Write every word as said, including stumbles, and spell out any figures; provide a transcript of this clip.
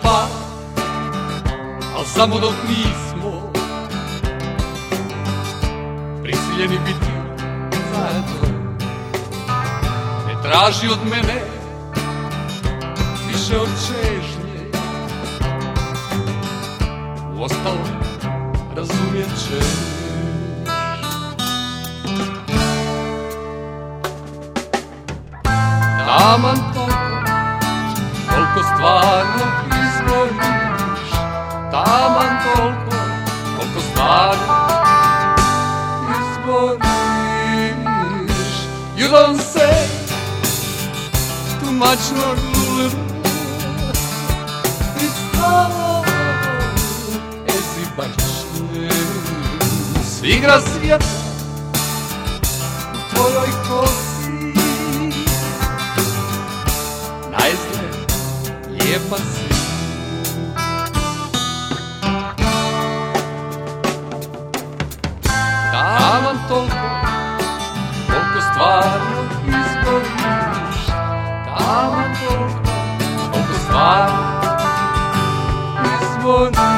dva, al samo dok nismo prisiljeni biti zajedno. Ne traži od mene više od čežnje, uostalom razumijet ćeš. Taman toliko, koliko stvarno izvoliš, taman toliko, koliko stvarno izvoliš. You don't say too much more little, it's all as if by chance. Igra svijeta u tvojoj kosi, naizgled lijepa si. Taman toliko, koliko stvarno izvoliš, taman toliko, koliko stvarno izvoliš.